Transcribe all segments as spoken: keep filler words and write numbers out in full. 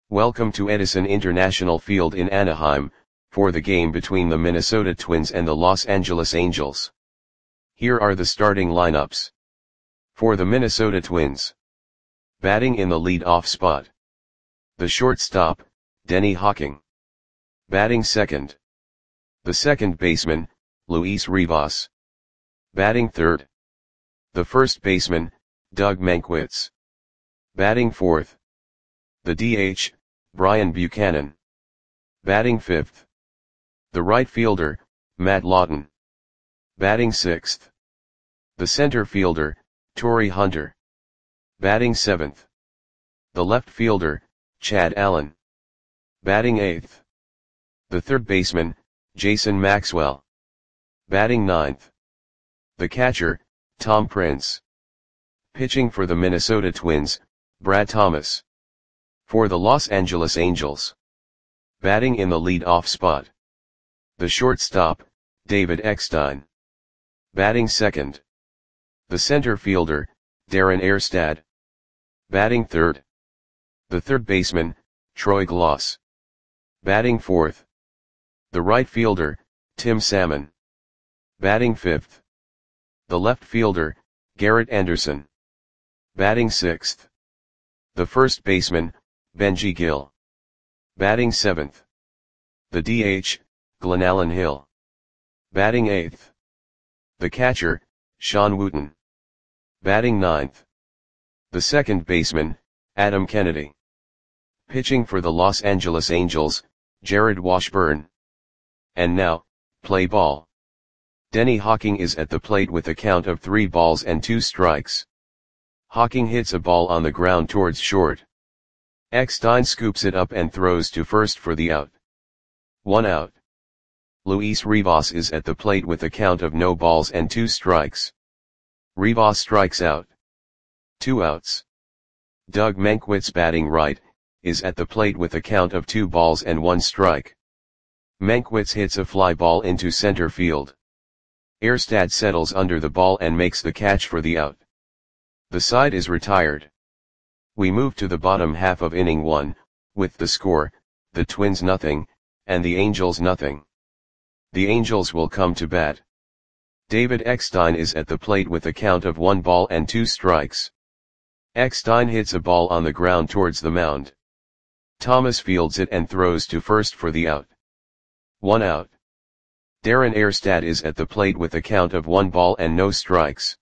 Welcome to Edison International Field in Anaheim, for the game between the Minnesota Twins and the Los Angeles Angels. Here are the starting lineups. For the Minnesota Twins. Batting in the lead-off spot. The shortstop, Denny Hawking. Batting second. The second baseman, Luis Rivas. Batting third. The first baseman, Doug Mankiewicz. Batting fourth. The D H, Brian Buchanan. Batting fifth. The right fielder, Matt Lawton. Batting sixth. The center fielder, Torii Hunter. Batting seventh. The left fielder, Chad Allen. Batting eighth. The third baseman, Jason Maxwell. Batting ninth. The catcher, Tom Prince. Pitching for the Minnesota Twins, Brad Thomas. For the Los Angeles Angels. Batting in the lead-off spot. The shortstop, David Eckstein. Batting second. The center fielder, Darren Erstad. Batting third. The third baseman, Troy Glaus. Batting fourth. The right fielder, Tim Salmon. Batting fifth. The left fielder, Garrett Anderson. Batting sixth. The first baseman, Benji Gill. Batting seventh. The D H, Glenallen Hill. Batting eighth. The catcher, Sean Wooten. Batting ninth. The second baseman, Adam Kennedy. Pitching for the Los Angeles Angels, Jared Washburn. And now, play ball. Denny Hawking is at the plate with a count of three balls and two strikes. Hawking hits a ball on the ground towards short. Eckstein scoops it up and throws to first for the out. One out. Luis Rivas is at the plate with a count of no balls and two strikes. Rivas strikes out. Two outs. Doug Mankiewicz, batting right, is at the plate with a count of two balls and one strike. Mankiewicz hits a fly ball into center field. Erstad settles under the ball and makes the catch for the out. The side is retired. We move to the bottom half of inning one, with the score, the Twins nothing, and the Angels nothing. The Angels will come to bat. David Eckstein is at the plate with a count of one ball and two strikes. Eckstein hits a ball on the ground towards the mound. Thomas fields it and throws to first for the out. One out. Darren Erstad is at the plate with a count of one ball and no strikes.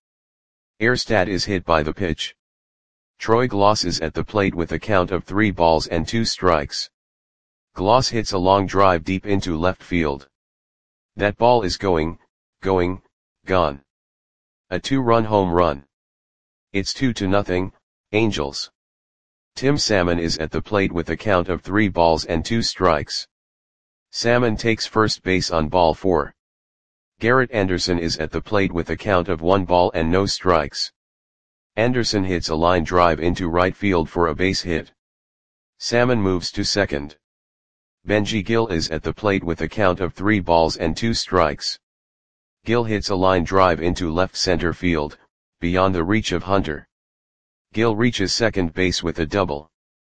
Erstad is hit by the pitch. Troy Glaus is at the plate with a count of three balls and two strikes. Glaus hits a long drive deep into left field. That ball is going, going, gone. A two-run home run. It's two to nothing, Angels. Tim Salmon is at the plate with a count of three balls and two strikes. Salmon takes first base on ball four. Garrett Anderson is at the plate with a count of one ball and no strikes. Anderson hits a line drive into right field for a base hit. Salmon moves to second. Benji Gill is at the plate with a count of three balls and two strikes. Gill hits a line drive into left center field, beyond the reach of Hunter. Gill reaches second base with a double.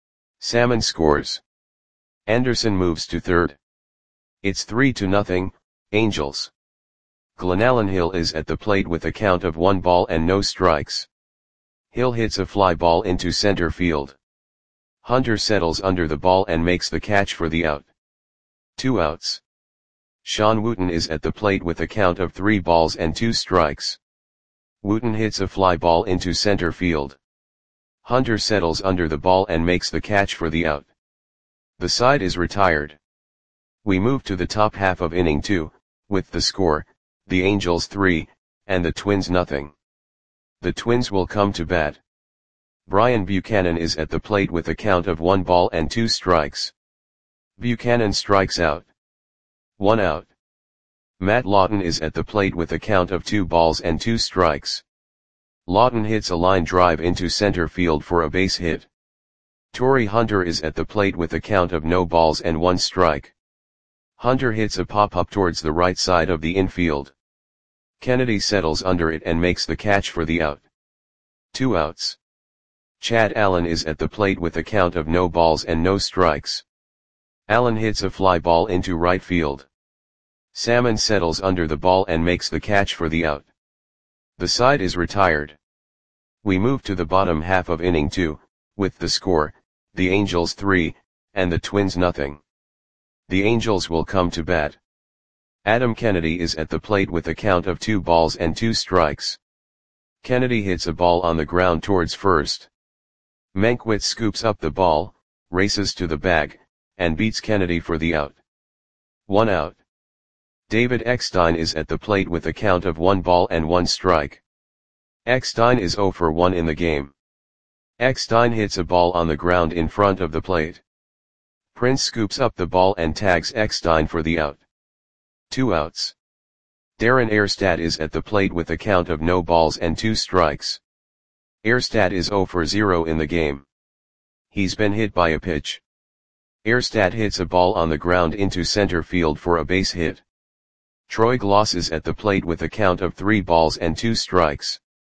Salmon scores. Anderson moves to third. It's three to nothing, Angels. Glenallen Hill is at the plate with a count of one ball and no strikes. Hill hits a fly ball into center field. Hunter settles under the ball and makes the catch for the out. Two outs. Sean Wooten is at the plate with a count of three balls and two strikes. Wooten hits a fly ball into center field. Hunter settles under the ball and makes the catch for the out. The side is retired. We move to the top half of inning two, with the score, the Angels three, and the Twins nothing. The Twins will come to bat. Brian Buchanan is at the plate with a count of one ball and two strikes. Buchanan strikes out. One out. Matt Lawton is at the plate with a count of two balls and two strikes. Lawton hits a line drive into center field for a base hit. Torii Hunter is at the plate with a count of no balls and one strike. Hunter hits a pop-up towards the right side of the infield. Kennedy settles under it and makes the catch for the out. Two outs. Chad Allen is at the plate with a count of no balls and no strikes. Allen hits a fly ball into right field. Salmon settles under the ball and makes the catch for the out. The side is retired. We move to the bottom half of inning two, with the score, the Angels three, and the Twins nothing. The Angels will come to bat. Adam Kennedy is at the plate with a count of two balls and two strikes. Kennedy hits a ball on the ground towards first. Mankiewicz scoops up the ball, races to the bag, and beats Kennedy for the out. One out. David Eckstein is at the plate with a count of one ball and one strike. Eckstein is zero for one in the game. Eckstein hits a ball on the ground in front of the plate. Prince scoops up the ball and tags Eckstein for the out. Two outs. Darren Erstad is at the plate with a count of no balls and two strikes. Erstad is zero for zero in the game. He's been hit by a pitch. Erstad hits a ball on the ground into center field for a base hit. Troy Gloss is at the plate with a count of three balls and two strikes.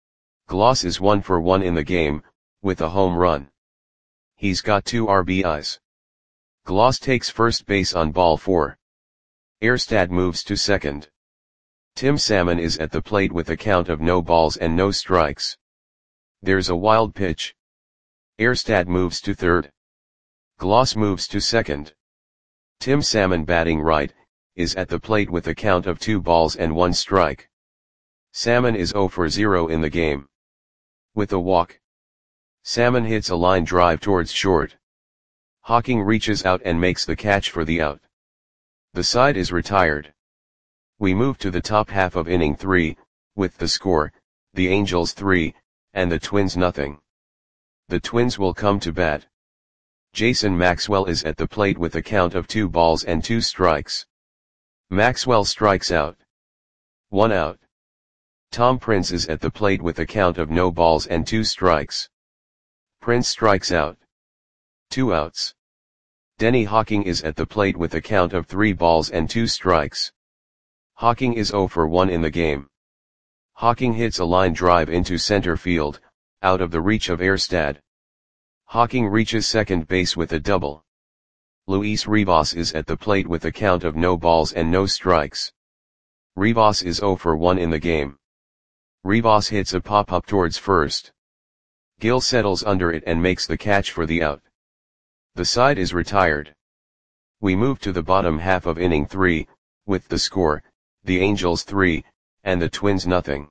Gloss is one for one in the game, with a home run. He's got two R B Is. Gloss takes first base on ball four. Erstad moves to second. Tim Salmon is at the plate with a count of no balls and no strikes. There's a wild pitch. Erstad moves to third. Gloss moves to second. Tim Salmon, batting right, is at the plate with a count of two balls and one strike. Salmon is zero for zero in the game. With a walk. Salmon hits a line drive towards short. Hawking reaches out and makes the catch for the out. The side is retired. We move to the top half of inning three, with the score, the Angels three, and the Twins nothing. The Twins will come to bat. Jason Maxwell is at the plate with a count of two balls and two strikes. Maxwell strikes out. One out. Tom Prince is at the plate with a count of no balls and two strikes. Prince strikes out. Two outs. Denny Hawking is at the plate with a count of three balls and two strikes. Hawking is zero for one in the game. Hawking hits a line drive into center field, out of the reach of Erstad. Hawking reaches second base with a double. Luis Rivas is at the plate with a count of no balls and no strikes. Rivas is zero for one in the game. Rivas hits a pop-up towards first. Gill settles under it and makes the catch for the out. The side is retired. We move to the bottom half of inning three, with the score, the Angels three, and the Twins nothing.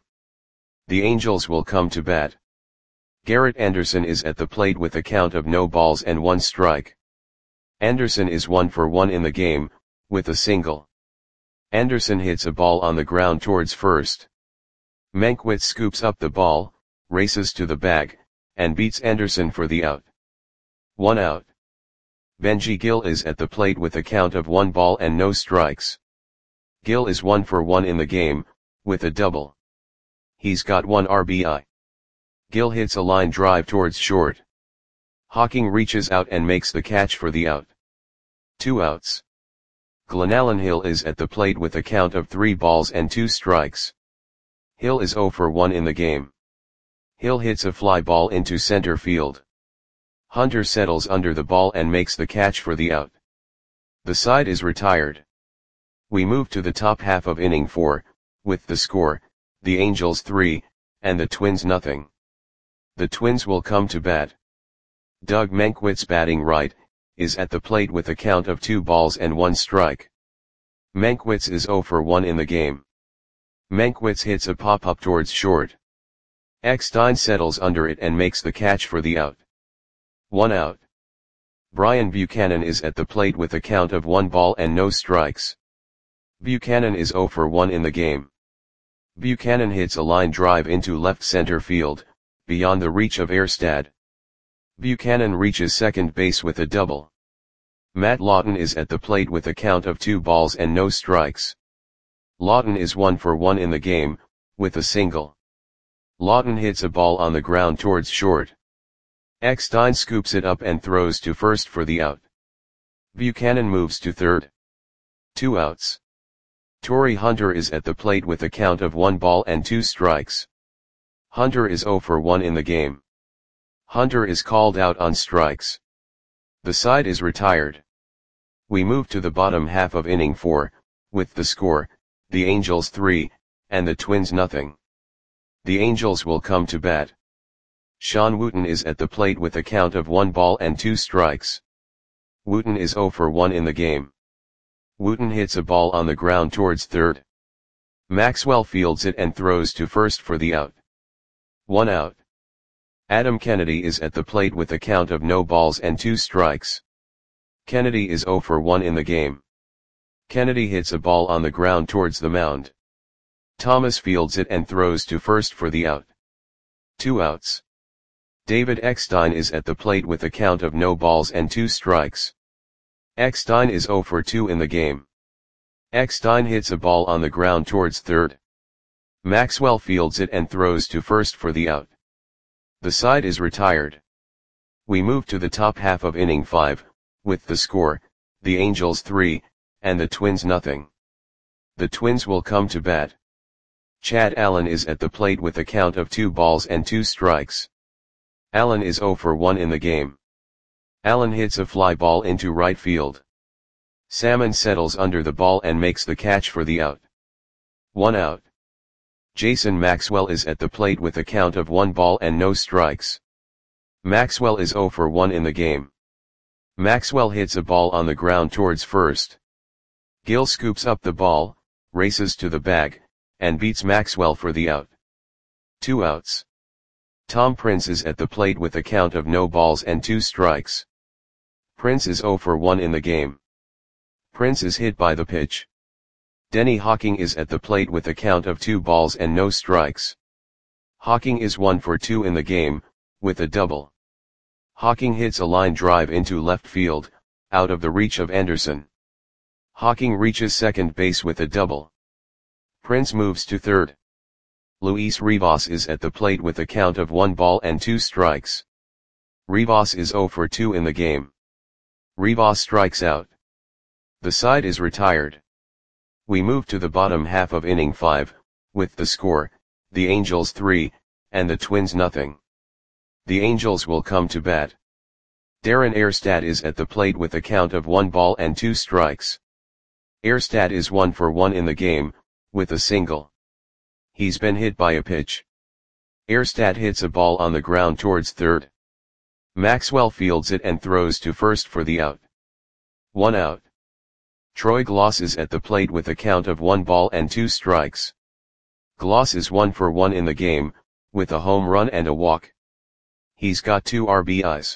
The Angels will come to bat. Garrett Anderson is at the plate with a count of no balls and one strike. Anderson is one for one in the game, with a single. Anderson hits a ball on the ground towards first. Mankiewicz scoops up the ball, races to the bag, and beats Anderson for the out. One out. Benji Gill is at the plate with a count of one ball and no strikes. Gill is one for one in the game, with a double. He's got one R B I. Gill hits a line drive towards short. Hawking reaches out and makes the catch for the out. Two outs. Glenallen Hill is at the plate with a count of three balls and two strikes. Hill is zero for one in the game. Hill hits a fly ball into center field. Hunter settles under the ball and makes the catch for the out. The side is retired. We move to the top half of inning four, with the score, the Angels three, and the Twins nothing. The Twins will come to bat. Doug Mankiewicz, batting right, is at the plate with a count of two balls and one strike. Mankiewicz is zero for one in the game. Mankiewicz hits a pop-up towards short. Eckstein settles under it and makes the catch for the out. One out. Brian Buchanan is at the plate with a count of one ball and no strikes. Buchanan is zero for one in the game. Buchanan hits a line drive into left center field, beyond the reach of Erstad. Buchanan reaches second base with a double. Matt Lawton is at the plate with a count of two balls and no strikes. Lawton is one for one in the game, with a single. Lawton hits a ball on the ground towards short. Eckstein scoops it up and throws to first for the out. Buchanan moves to third. Two outs. Torrey Hunter is at the plate with a count of one ball and two strikes. Hunter is zero for one in the game. Hunter is called out on strikes. The side is retired. We move to the bottom half of inning four, with the score, the Angels three, and the Twins nothing. The Angels will come to bat. Sean Wooten is at the plate with a count of one ball and two strikes. Wooten is oh for one in the game. Wooten hits a ball on the ground towards third. Maxwell fields it and throws to first for the out. One out. Adam Kennedy is at the plate with a count of no balls and two strikes. Kennedy is oh for one in the game. Kennedy hits a ball on the ground towards the mound. Thomas fields it and throws to first for the out. Two outs. David Eckstein is at the plate with a count of no balls and two strikes. Eckstein is oh for two in the game. Eckstein hits a ball on the ground towards third. Maxwell fields it and throws to first for the out. The side is retired. We move to the top half of inning five, with the score, the Angels three, and the Twins nothing. The Twins will come to bat. Chad Allen is at the plate with a count of two balls and two strikes. Allen is oh for one in the game. Allen hits a fly ball into right field. Salmon settles under the ball and makes the catch for the out. One out. Jason Maxwell is at the plate with a count of one ball and no strikes. Maxwell is oh for one in the game. Maxwell hits a ball on the ground towards first. Gill scoops up the ball, races to the bag, and beats Maxwell for the out. Two outs. Tom Prince is at the plate with a count of no balls and two strikes. Prince is oh for one in the game. Prince is hit by the pitch. Denny Hawking is at the plate with a count of two balls and no strikes. Hawking is one for two in the game, with a double. Hawking hits a line drive into left field, out of the reach of Anderson. Hawking reaches second base with a double. Prince moves to third. Luis Rivas is at the plate with a count of one ball and two strikes. Rivas is oh for two in the game. Rivas strikes out. The side is retired. We move to the bottom half of inning five, with the score, the Angels three, and the Twins nothing. The Angels will come to bat. Darren Erstad is at the plate with a count of one ball and two strikes. Erstad is one for one in the game, with a single. He's been hit by a pitch. Erstad hits a ball on the ground towards third. Maxwell fields it and throws to first for the out. One out. Troy Gloss is at the plate with a count of one ball and two strikes. Gloss is one for one in the game, with a home run and a walk. He's got two R B Is.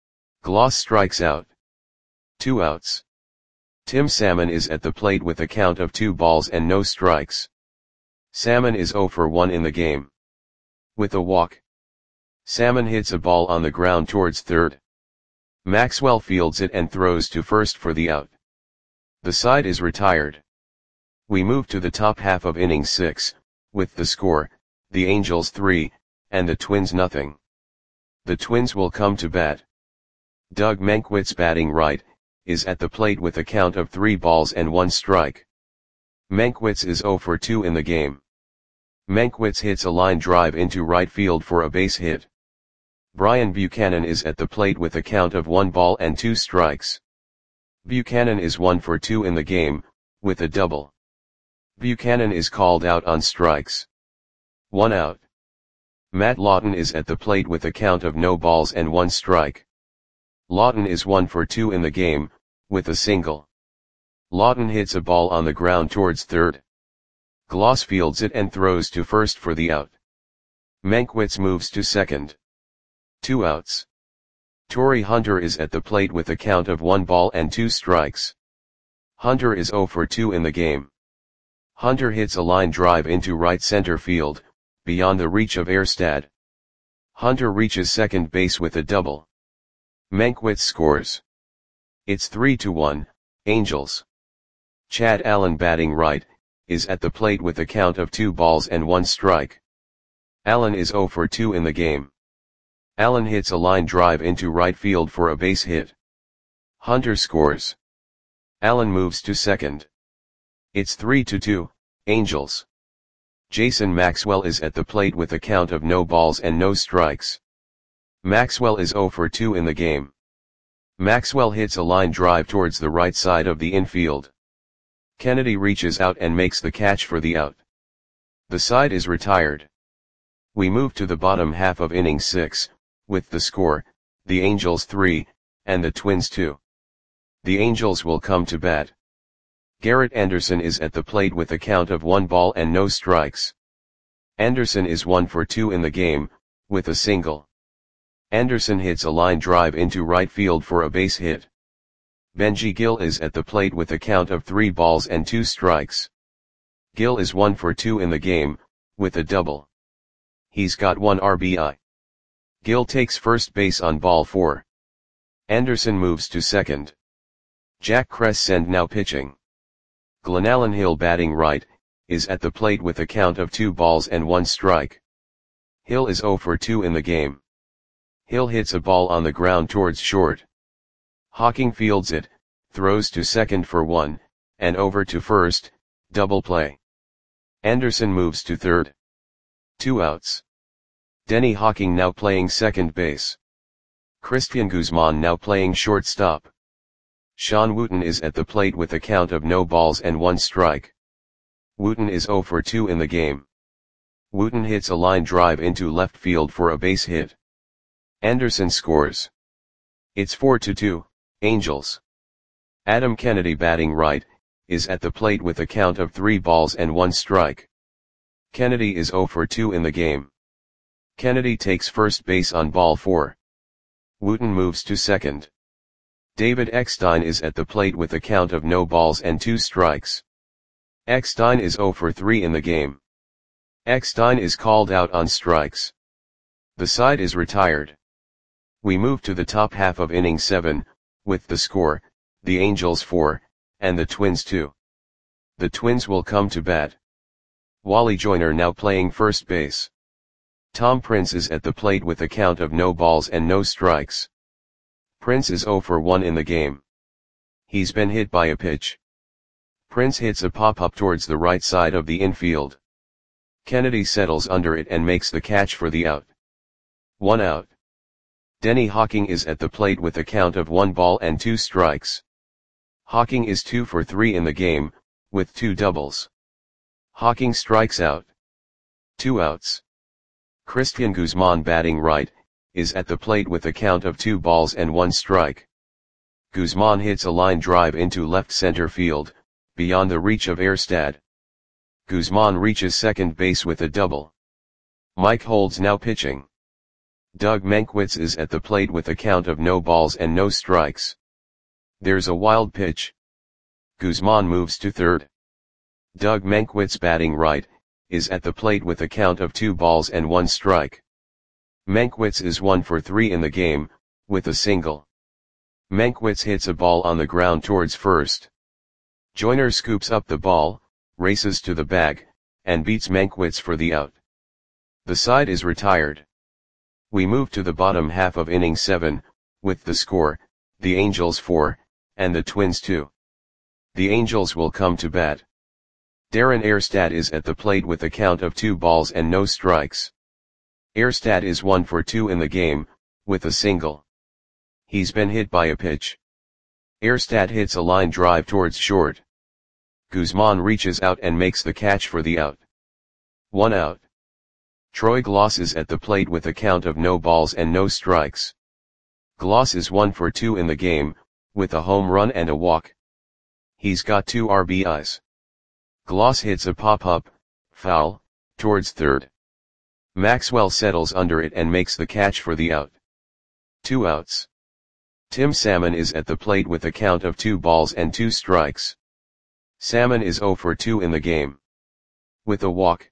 Gloss strikes out. Two outs. Tim Salmon is at the plate with a count of two balls and no strikes. Salmon is oh for one in the game. With a walk. Salmon hits a ball on the ground towards third. Maxwell fields it and throws to first for the out. The side is retired. We move to the top half of inning six, with the score, the Angels three, and the Twins nothing. The Twins will come to bat. Doug Mankiewicz, batting right, is at the plate with a count of three balls and one strike. Mankiewicz is oh for two in the game. Mankiewicz hits a line drive into right field for a base hit. Brian Buchanan is at the plate with a count of one ball and two strikes. Buchanan is one for two in the game, with a double. Buchanan is called out on strikes. One out. Matt Lawton is at the plate with a count of no balls and one strike. Lawton is one for two in the game, with a single. Lawton hits a ball on the ground towards third. Gloss fields it and throws to first for the out. Mankiewicz moves to second. Two outs. Torrey Hunter is at the plate with a count of one ball and two strikes. Hunter is oh for two in the game. Hunter hits a line drive into right center field, beyond the reach of Erstad. Hunter reaches second base with a double. Mankiewicz scores. It's three to one, Angels. Chad Allen, batting right, is at the plate with a count of two balls and one strike. Allen is oh for two in the game. Allen hits a line drive into right field for a base hit. Hunter scores. Allen moves to second. It's three to two, Angels. Jason Maxwell is at the plate with a count of no balls and no strikes. Maxwell is zero for two in the game. Maxwell hits a line drive towards the right side of the infield. Kennedy reaches out and makes the catch for the out. The side is retired. We move to the bottom half of inning six, with the score, the Angels three, and the Twins two. The Angels will come to bat. Garrett Anderson is at the plate with a count of one ball and no strikes. Anderson is one for two in the game, with a single. Anderson hits a line drive into right field for a base hit. Benji Gil is at the plate with a count of three balls and two strikes. Gil is one for two in the game, with a double. He's got one R B I. Gil takes first base on ball four. Anderson moves to second. Jack Crescent now pitching. Glenallen Hill batting right, is at the plate with a count of two balls and one strike. Hill is zero for two in the game. Hill hits a ball on the ground towards short. Hawking fields it, throws to second for one, and over to first, double play. Anderson moves to third. Two outs. Denny Hawking now playing second base. Christian Guzman now playing shortstop. Sean Wooten is at the plate with a count of no balls and one strike. Wooten is zero for two in the game. Wooten hits a line drive into left field for a base hit. Anderson scores. It's four to two, Angels. Adam Kennedy batting right, is at the plate with a count of three balls and one strike. Kennedy is zero for two in the game. Kennedy takes first base on ball four. Wooten moves to second. David Eckstein is at the plate with a count of no balls and two strikes. Eckstein is zero for three in the game. Eckstein is called out on strikes. The side is retired. We move to the top half of inning seven, with the score, the Angels four, and the Twins two. The Twins will come to bat. Wally Joyner now playing first base. Tom Prince is at the plate with a count of no balls and no strikes. Prince is zero for one in the game. He's been hit by a pitch. Prince hits a pop-up towards the right side of the infield. Kennedy settles under it and makes the catch for the out. One out. Denny Hawking is at the plate with a count of one ball and two strikes. Hawking is two for three in the game, with two doubles. Hawking strikes out. Two outs. Christian Guzman batting right, is at the plate with a count of two balls and one strike. Guzman hits a line drive into left center field, beyond the reach of Erstad. Guzman reaches second base with a double. Mike Holds now pitching. Doug Mankiewicz is at the plate with a count of no balls and no strikes. There's a wild pitch. Guzman moves to third. Doug Mankiewicz batting right, is at the plate with a count of two balls and one strike. Mankiewicz is one for three in the game, with a single. Mankiewicz hits a ball on the ground towards first. Joyner scoops up the ball, races to the bag, and beats Mankiewicz for the out. The side is retired. We move to the bottom half of inning seven, with the score, the Angels four, and the Twins two. The Angels will come to bat. Darren Erstad is at the plate with a count of two balls and no strikes. Erstad is one for two in the game, with a single. He's been hit by a pitch. Erstad hits a line drive towards short. Guzman reaches out and makes the catch for the out. One out. Troy Gloss is at the plate with a count of no balls and no strikes. Gloss is one for two in the game, with a home run and a walk. He's got two R B Is. Gloss hits a pop-up, foul, towards third. Maxwell settles under it and makes the catch for the out. Two outs. Tim Salmon is at the plate with a count of two balls and two strikes. Salmon is zero for two in the game. With a walk.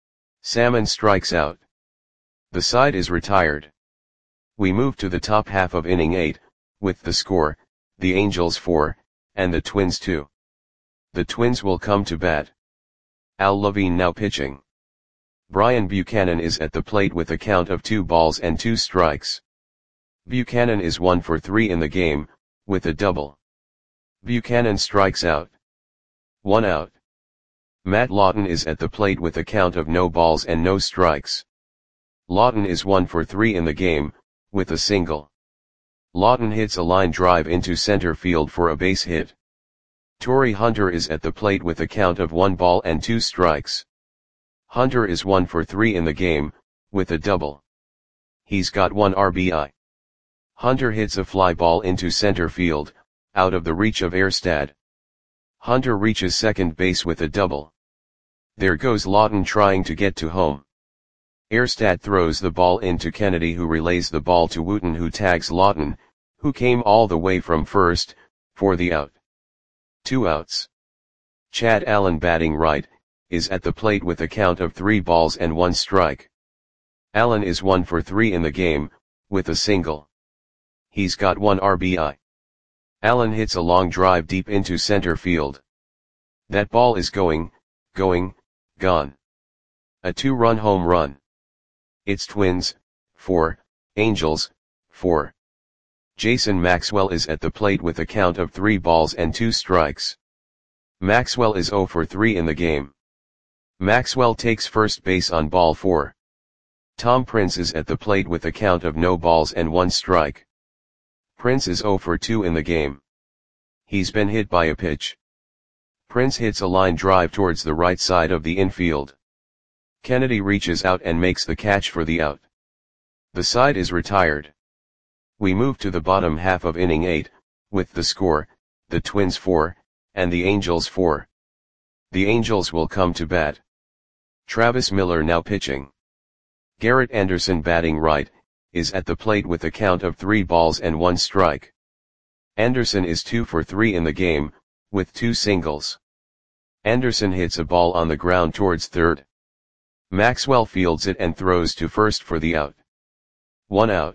Salmon strikes out. The side is retired. We move to the top half of inning eight, with the score, the Angels four, and the Twins two. The Twins will come to bat. Al Levine now pitching. Brian Buchanan is at the plate with a count of two balls and two strikes. Buchanan is one for three in the game, with a double. Buchanan strikes out. One out. Matt Lawton is at the plate with a count of no balls and no strikes. Lawton is one for three in the game, with a single. Lawton hits a line drive into center field for a base hit. Torii Hunter is at the plate with a count of one ball and two strikes. Hunter is one for three in the game, with a double. He's got one R B I. Hunter hits a fly ball into center field, out of the reach of Erstad. Hunter reaches second base with a double. There goes Lawton trying to get to home. Erstad throws the ball into Kennedy, who relays the ball to Wooten, who tags Lawton, who came all the way from first, for the out. Two outs. Chad Allen, batting right, is at the plate with a count of three balls and one strike. Allen is one for three in the game, with a single. He's got one R B I. Allen hits a long drive deep into center field. That ball is going, going, gone. A two-run home run. It's Twins, four, Angels, four. Jason Maxwell is at the plate with a count of three balls and two strikes. Maxwell is zero for three in the game. Maxwell takes first base on ball four. Tom Prince is at the plate with a count of no balls and one strike. Prince is zero for two in the game. He's been hit by a pitch. Prince hits a line drive towards the right side of the infield. Kennedy reaches out and makes the catch for the out. The side is retired. We move to the bottom half of inning eight, with the score, the Twins four, and the Angels four. The Angels will come to bat. Travis Miller now pitching. Garrett Anderson, batting right, is at the plate with a count of three balls and one strike. Anderson is two for three in the game, with two singles. Anderson hits a ball on the ground towards third. Maxwell fields it and throws to first for the out. One out.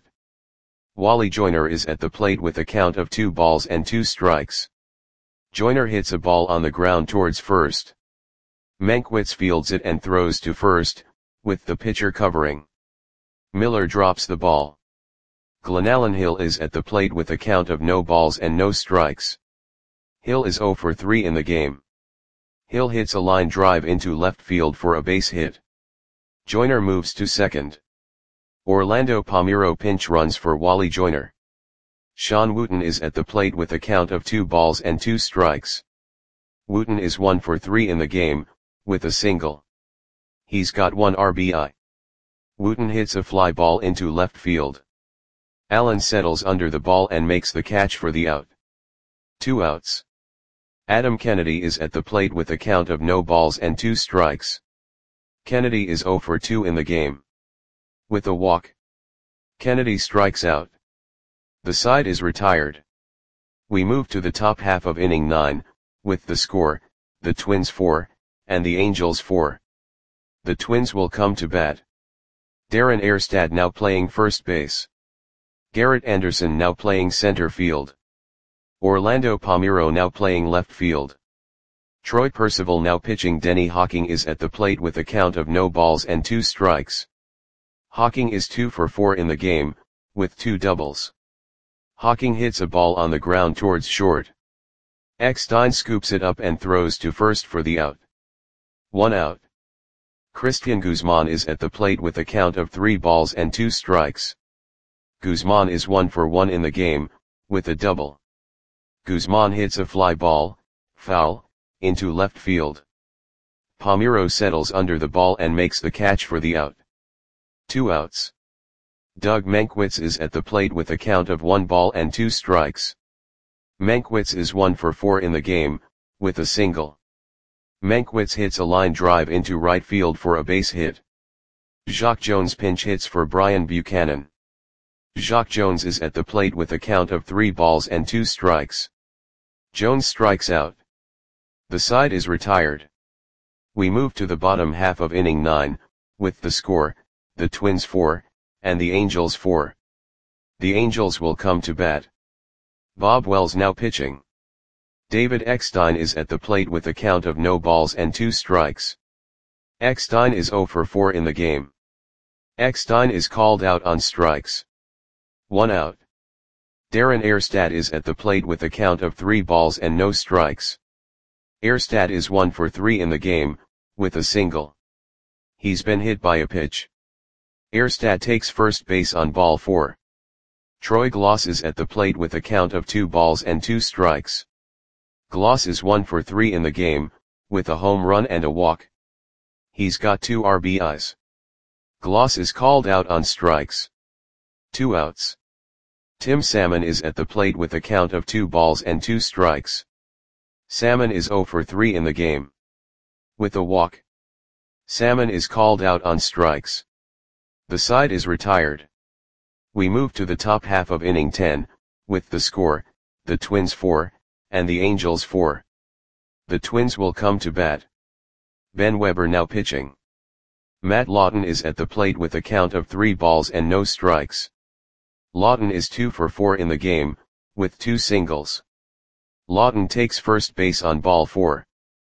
Wally Joyner is at the plate with a count of two balls and two strikes. Joyner hits a ball on the ground towards first. Mankiewicz fields it and throws to first, with the pitcher covering. Miller drops the ball. Glenallen Hill is at the plate with a count of no balls and no strikes. Hill is zero for three in the game. Hill hits a line drive into left field for a base hit. Joyner moves to second. Orlando Palmeiro pinch runs for Wally Joyner. Sean Wooten is at the plate with a count of two balls and two strikes. Wooten is one for three in the game, with a single. He's got one R B I. Wooten hits a fly ball into left field. Allen settles under the ball and makes the catch for the out. Two outs. Adam Kennedy is at the plate with a count of no balls and two strikes. Kennedy is zero for two in the game. With a walk, Kennedy strikes out. The side is retired. We move to the top half of inning nine, with the score, the Twins four, and the Angels four. The Twins will come to bat. Darren Erstad now playing first base. Garrett Anderson now playing center field. Orlando Palmeiro now playing left field. Troy Percival now pitching. Denny Hawking is at the plate with a count of no balls and two strikes. Hawking is two for four in the game, with two doubles. Hawking hits a ball on the ground towards short. Eckstein scoops it up and throws to first for the out. One out. Christian Guzman is at the plate with a count of three balls and two strikes. Guzman is one for one in the game, with a double. Guzman hits a fly ball, foul, into left field. Palmeiro settles under the ball and makes the catch for the out. Two outs. Doug Mankiewicz is at the plate with a count of one ball and two strikes. Mankiewicz is one for four in the game, with a single. Mankiewicz hits a line drive into right field for a base hit. Jacque Jones pinch hits for Brian Buchanan. Jacque Jones is at the plate with a count of three balls and two strikes. Jones strikes out. The side is retired. We move to the bottom half of inning nine, with the score, the Twins four, and the Angels four. The Angels will come to bat. Bob Wells now pitching. David Eckstein is at the plate with a count of no balls and two strikes. Eckstein is zero for four in the game. Eckstein is called out on strikes. One out. Darren Erstad is at the plate with a count of three balls and no strikes. Erstad is one for three in the game, with a single. He's been hit by a pitch. Erstad takes first base on ball four. Troy Gloss is at the plate with a count of two balls and two strikes. Gloss is one for three in the game, with a home run and a walk. He's got two R B Is. Gloss is called out on strikes. Two outs. Tim Salmon is at the plate with a count of two balls and two strikes. Salmon is zero for three in the game. With a walk. Salmon is called out on strikes. The side is retired. We move to the top half of inning ten, with the score, the Twins four, and the Angels four. The Twins will come to bat. Ben Weber now pitching. Matt Lawton is at the plate with a count of three balls and no strikes. Lawton is two for four in the game, with two singles. Lawton takes first base on ball four.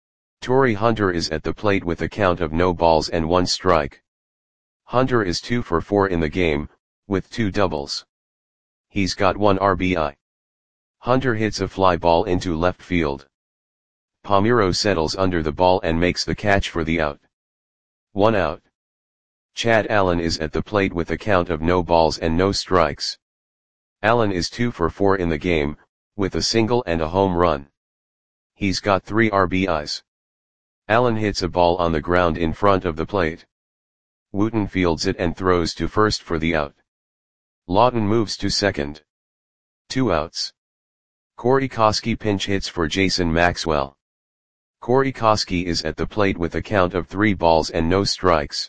Torii Hunter is at the plate with a count of no balls and one strike. Hunter is two for four in the game, with two doubles. He's got one R B I. Hunter hits a fly ball into left field. Palmeiro settles under the ball and makes the catch for the out. One out. Chad Allen is at the plate with a count of no balls and no strikes. Allen is two for four in the game, with a single and a home run. He's got three R B Is. Allen hits a ball on the ground in front of the plate. Wooten fields it and throws to first for the out. Lawton moves to second. Two outs. Corey Koskie pinch hits for Jason Maxwell. Corey Koskie is at the plate with a count of three balls and no strikes.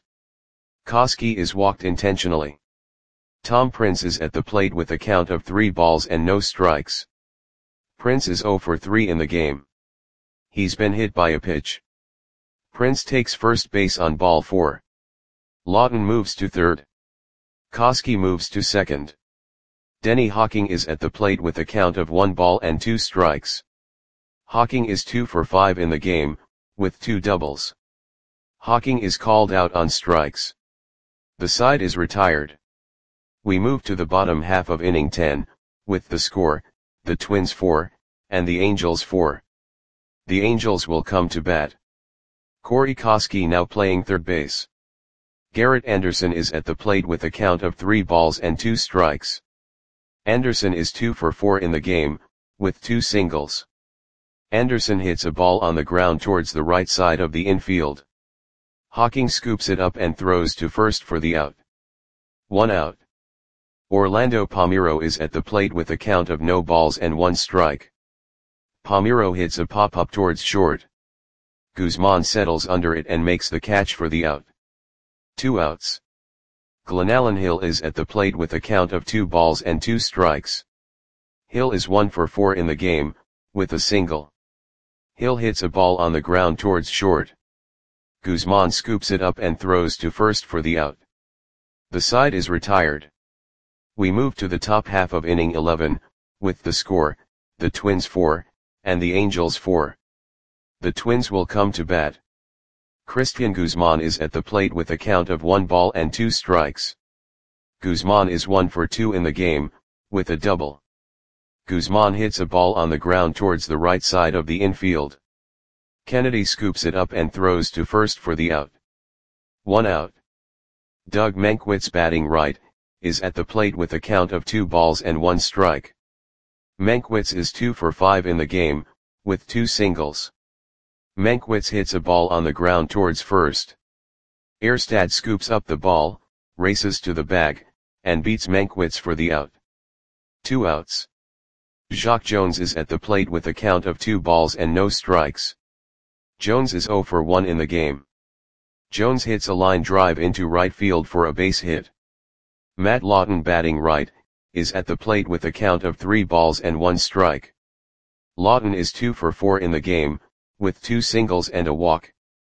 Koskie is walked intentionally. Tom Prince is at the plate with a count of three balls and no strikes. Prince is zero for three in the game. He's been hit by a pitch. Prince takes first base on ball four. Lawton moves to third. Koskie moves to second. Denny Hawking is at the plate with a count of one ball and two strikes. Hawking is two for five in the game, with two doubles. Hawking is called out on strikes. The side is retired. We move to the bottom half of inning ten, with the score, the Twins four, and the Angels four. The Angels will come to bat. Corey Koskie now playing third base. Garrett Anderson is at the plate with a count of three balls and two strikes. Anderson is two for four in the game, with two singles. Anderson hits a ball on the ground towards the right side of the infield. Hawking scoops it up and throws to first for the out. One out. Orlando Palmeiro is at the plate with a count of no balls and one strike. Palmeiro hits a pop-up towards short. Guzman settles under it and makes the catch for the out. Two outs. Glenallen Hill is at the plate with a count of two balls and two strikes. Hill is one for four in the game, with a single. Hill hits a ball on the ground towards short. Guzman scoops it up and throws to first for the out. The side is retired. We move to the top half of inning eleven, with the score, the Twins four, and the Angels four. The Twins will come to bat. Christian Guzman is at the plate with a count of one ball and two strikes. Guzman is one for two in the game, with a double. Guzman hits a ball on the ground towards the right side of the infield. Kennedy scoops it up and throws to first for the out. One out. Doug Mankiewicz batting right, is at the plate with a count of two balls and one strike. Mankiewicz is two for five in the game, with two singles. Mankiewicz hits a ball on the ground towards first. Erstad scoops up the ball, races to the bag, and beats Mankiewicz for the out. Two outs. Jacque Jones is at the plate with a count of two balls and no strikes. Jones is zero for one in the game. Jones hits a line drive into right field for a base hit. Matt Lawton batting right, is at the plate with a count of three balls and one strike. Lawton is two for four in the game, with two singles and a walk.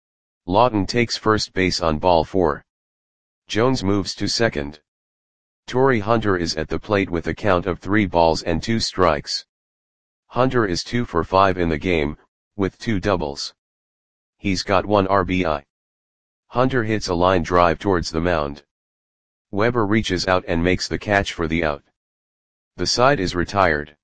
Lawton takes first base on ball four. Jones moves to second. Torii Hunter is at the plate with a count of three balls and two strikes. Hunter is two for five in the game, with two doubles. He's got one R B I. Hunter hits a line drive towards the mound. Weber reaches out and makes the catch for the out. The side is retired.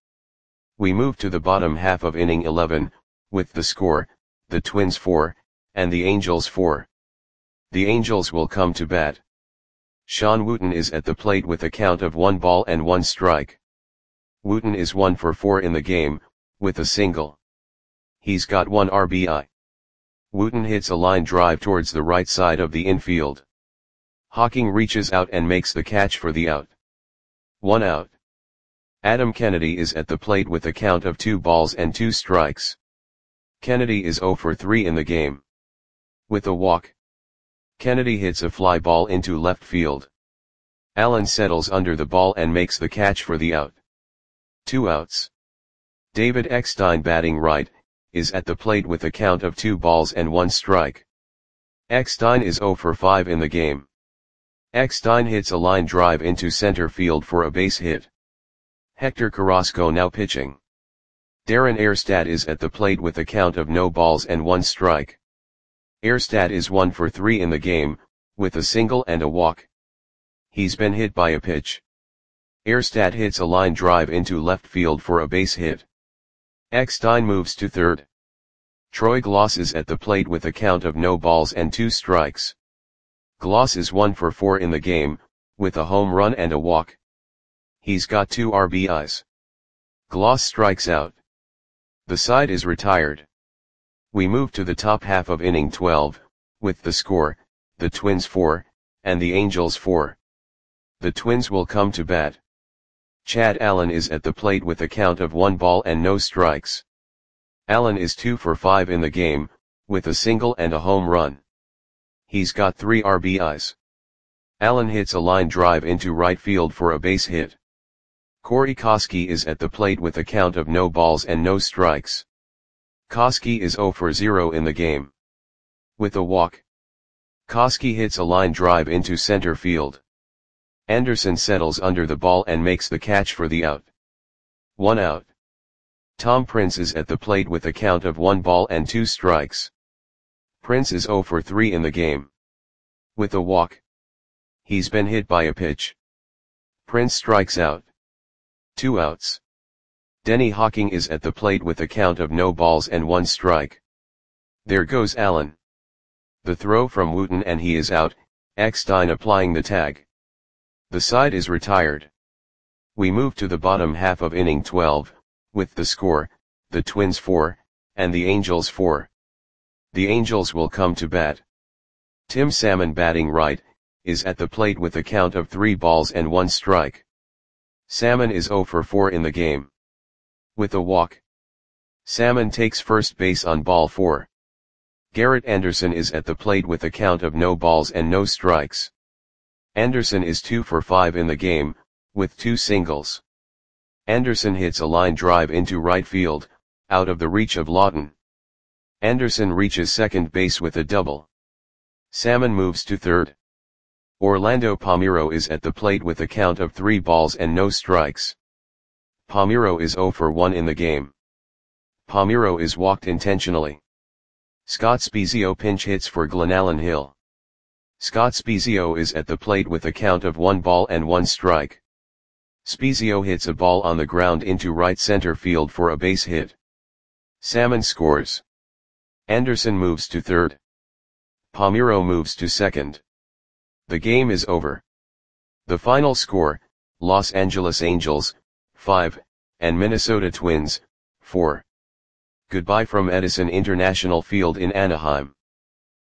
We move to the bottom half of inning eleven, with the score, the Twins four, and the Angels four. The Angels will come to bat. Sean Wooten is at the plate with a count of one ball and one strike. Wooten is one for four in the game, with a single. He's got one R B I. Wooten hits a line drive towards the right side of the infield. Hocking reaches out and makes the catch for the out. One out. Adam Kennedy is at the plate with a count of two balls and two strikes. Kennedy is zero for three in the game. With a walk, Kennedy hits a fly ball into left field. Allen settles under the ball and makes the catch for the out. Two outs. David Eckstein, batting right, is at the plate with a count of two balls and one strike. Eckstein is zero for five in the game. Eckstein hits a line drive into center field for a base hit. Hector Carrasco now pitching. Darren Erstad is at the plate with a count of no balls and one strike. Erstad is one for three in the game, with a single and a walk. He's been hit by a pitch. Erstad hits a line drive into left field for a base hit. Eckstein moves to third. Troy Gloss is at the plate with a count of no balls and two strikes. Gloss is one for four in the game, with a home run and a walk. He's got two R B Is. Gloss strikes out. The side is retired. We move to the top half of inning twelve, with the score, the Twins four, and the Angels four. The Twins will come to bat. Chad Allen is at the plate with a count of one ball and no strikes. Allen is two for five in the game, with a single and a home run. He's got three R B Is. Allen hits a line drive into right field for a base hit. Corey Koskie is at the plate with a count of no balls and no strikes. Koskie is zero for zero in the game. With a walk, Koskie hits a line drive into center field. Anderson settles under the ball and makes the catch for the out. One out. Tom Prince is at the plate with a count of one ball and two strikes. Prince is zero for three in the game. With a walk, he's been hit by a pitch. Prince strikes out. Two outs. Denny Hocking is at the plate with a count of no balls and one strike. There goes Allen. The throw from Wooten and he is out, Eckstein applying the tag. The side is retired. We move to the bottom half of inning twelve, with the score, the Twins four, and the Angels four. The Angels will come to bat. Tim Salmon, batting right, is at the plate with a count of three balls and one strike. Salmon is zero for four in the game. With a walk, Salmon takes first base on ball four. Garrett Anderson is at the plate with a count of no balls and no strikes. Anderson is two for five in the game, with two singles. Anderson hits a line drive into right field, out of the reach of Lawton. Anderson reaches second base with a double. Salmon moves to third. Orlando Palmeiro is at the plate with a count of three balls and no strikes. Palmeiro is zero for one in the game. Palmeiro is walked intentionally. Scott Spiezio pinch hits for Glenallen Hill. Scott Spiezio is at the plate with a count of one ball and one strike. Spiezio hits a ball on the ground into right center field for a base hit. Salmon scores. Anderson moves to third. Palmeiro moves to second. The game is over. The final score, Los Angeles Angels, five, and Minnesota Twins, four. Goodbye from Edison International Field in Anaheim.